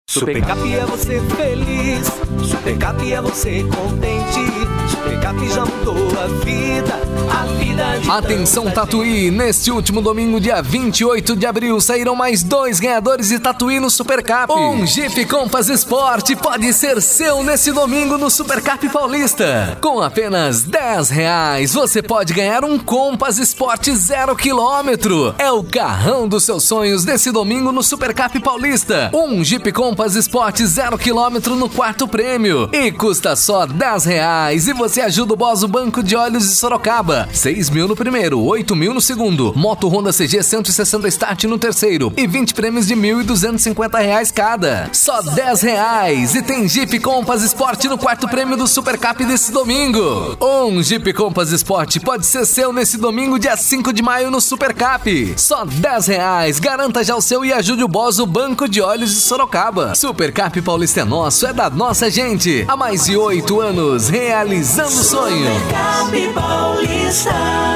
Supercap é você feliz, Supercap é você contente, Supercap já mudou a vida de... Atenção Tatuí, neste último domingo, dia 28 de abril, saíram mais 2 ganhadores de Tatuí no Supercap. Um Jeep Compass Sport pode ser seu nesse domingo no Supercap Paulista. Com apenas R$10, você pode ganhar um Compass Sport 0 km. É o carrão dos seus sonhos nesse domingo no Supercap Paulista. Um Jeep Compass Sport 0 km no quarto prêmio. E custa só R$10. E você ajuda o Bozo Banco de Olhos de Sorocaba. 6 mil no primeiro, 8 mil no segundo. Moto Honda CG 160 Start no terceiro. E 20 prêmios de R$1.250 cada. Só R$10. E tem Jeep Compass Sport no quarto prêmio do Supercap desse domingo. Um Jeep Compass Sport pode ser seu nesse domingo, dia 5 de maio no Supercap. Só R$10. Garanta já o seu e ajude o Bozo Banco de Olhos de Sorocaba. Supercap Paulista é nosso, é da nossa gente. Há mais de 8 anos, realizando o sonho. Supercap Paulista.